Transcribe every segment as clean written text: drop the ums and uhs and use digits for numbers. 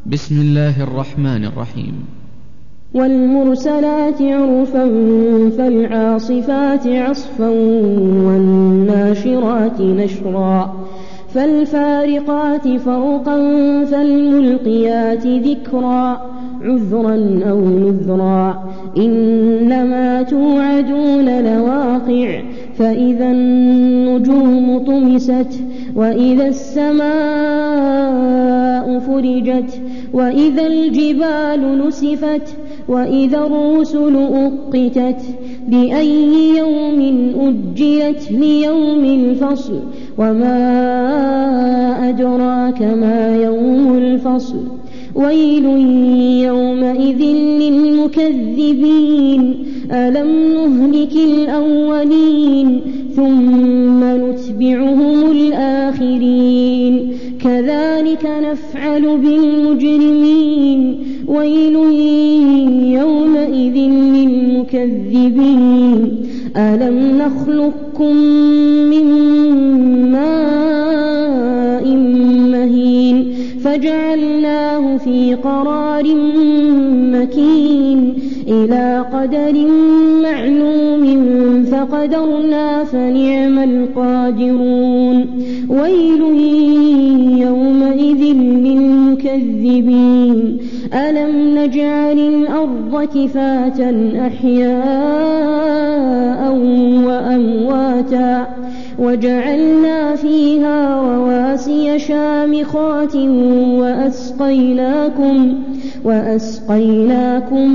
بسم الله الرحمن الرحيم. والمرسلات عرفا فالعاصفات عصفا والناشرات نشرا فالفارقات فرقا فالملقيات ذكرا عذرا أو نذرا إنما توعدون لواقع فإذا النجوم طمست وإذا السماء فرجت وإذا الجبال نسفت وإذا الرسل أقتت لأي يوم أجلت ليوم الفصل وما أدراك ما يوم الفصل ويل يومئذ للمكذبين ألم نهلك الأولين ثم نتبعهم الآخرين كذلك نفعل بالمجرمين ويل يومئذ للمكذبين ألم نخلقكم من ماء مهين فجعلناه في قرار مكين إلى قدر معلوم فقدرنا فنعم القادرون ويل يومئذ للمكذبين ألم نجعل الأرض كفاتا أحياء وأمواتا وجعلنا فيها رواسي شامخات وأسقيناكم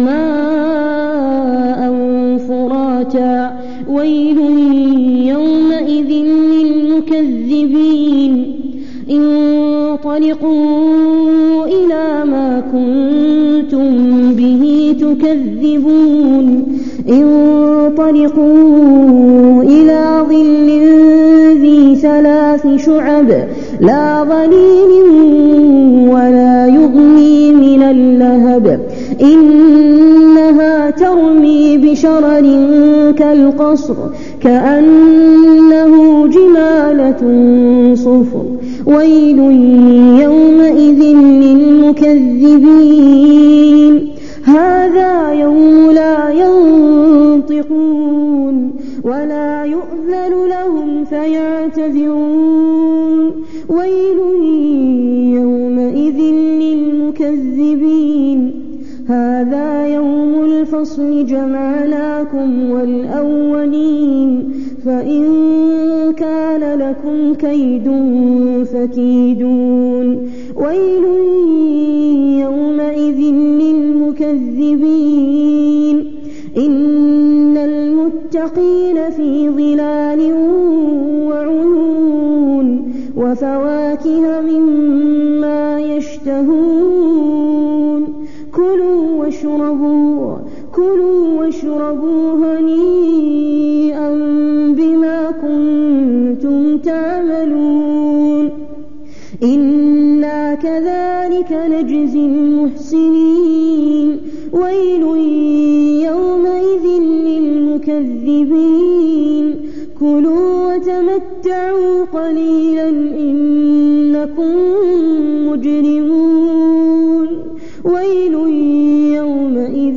ماء فراتا ويل يومئذ للمكذبين انطلقوا إلى ما كنتم به تكذبون انطلقوا إلى ظل ذي 3 شعب لا ظليل ولا يغني من اللهب إنها ترمي بشرر كالقصر كأنه جمالة صفر ويل يومئذ للمكذبين هذا يوم لا ينطقون ولا يؤذن لهم فيعتذرون ويل يومئذ للمكذبين هذا يوم الفصل جمعناكم والأولين فإن كان لكم كيد فكيدون ويل يومئذ للمكذبين إن المتقين في ظلال وعيون وفواكه مما يشتهون كلوا واشربوا هنيئا بما كنتم تعملون إنا كذلك نجزي المحسنين ويل يومئذ للمكذبين كلوا وتمتعوا قليلا إنكم مجرمون ويل يومئذ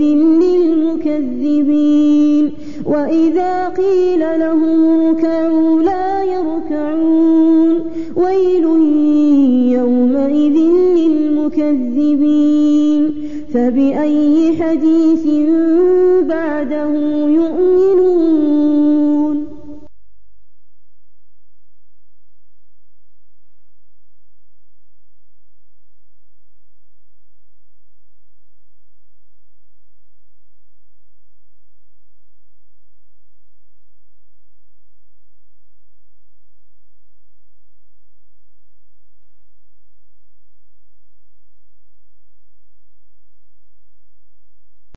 للمكذبين وإذا قيل لهم اركعوا لا يركعون ويل يومئذ للمكذبين فبأي حديث بعده